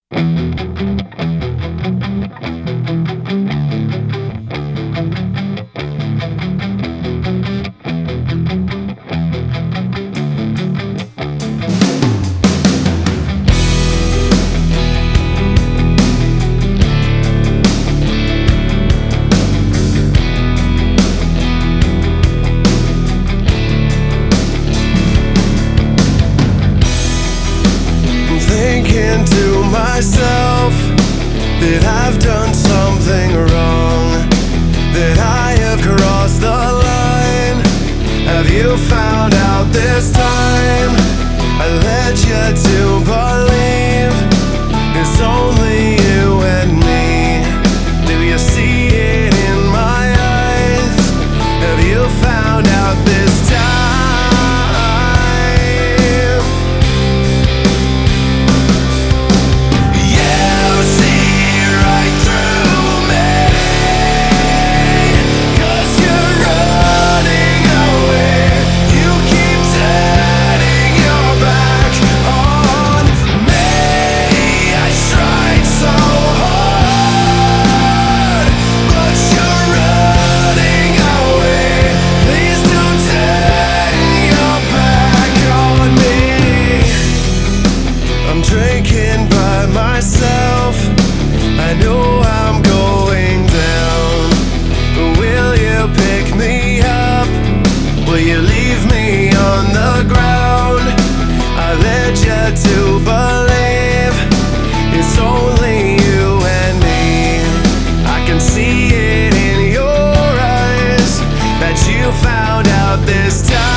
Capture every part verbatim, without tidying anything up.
Thinking to myself that I've done something wrong, that I have crossed the line. Have you found out this time? I led you to believe it's only you and me. Do you see it in my eyes? Have you found out this time? Drinking by myself, I know I'm going down. Will you pick me up? Will you leave me on the ground? I led you to believe it's only you and me. I can see it in your eyes that you found out this time.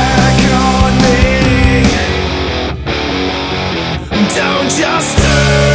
Don't just turn